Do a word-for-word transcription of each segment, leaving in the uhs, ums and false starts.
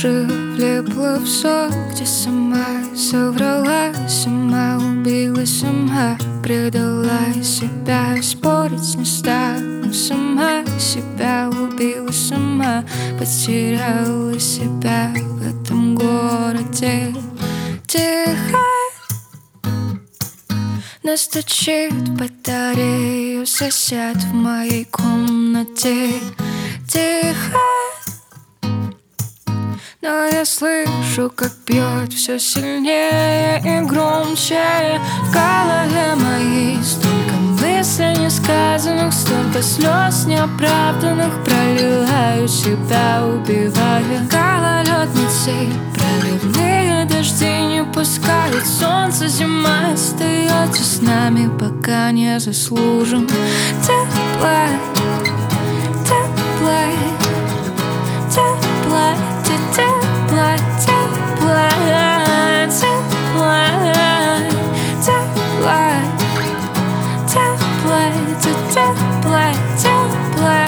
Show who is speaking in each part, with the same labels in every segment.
Speaker 1: уши влипла в сон, где сама соврала, сама убила, сама предала себя. Спорить не стану, сама себя убила, сама потеряла себя в этом городе. Тихо настучит батарею сосед в моей комнате. Тихо, но я слышу, как бьет все сильнее и громче. В голове моей столько мыслей несказанных, столько слез неоправданных. Проливаю себя, убивая. Гололедницы, проливные дожди не пускают солнце. Зима остается с нами, пока не заслужим тепла, тепла, тепла, тепла, тепла, тепла, тепла, тепла, тепла, тепла.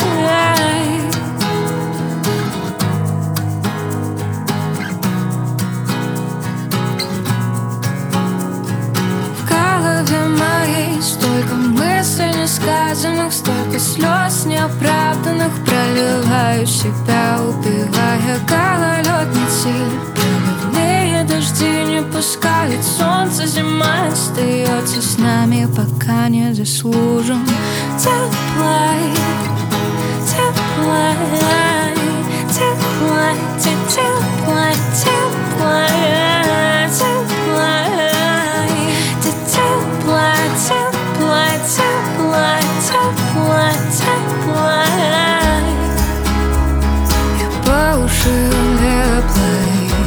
Speaker 1: В голове моей столько мыслей несказанных, столько слез неоправданных. Проливаю себя, убивая. Гололедницы, проливные дожди не пускают солнце. Зима остается с нами, пока не заслужим тепла, тепла, тепла, тепла, тепла, тепла, тепла, тепла, тепла, тепла, тепла. Я по уши влипла,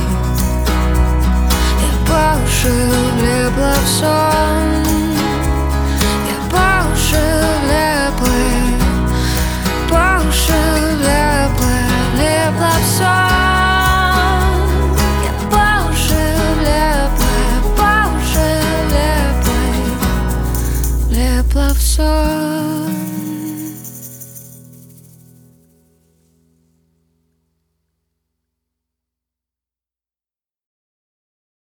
Speaker 1: я по уши влипла в сон. Я по уши влипла, по уши влипла, влипла в сон. Я по уши влипла, по уши влипла, влипла в сон.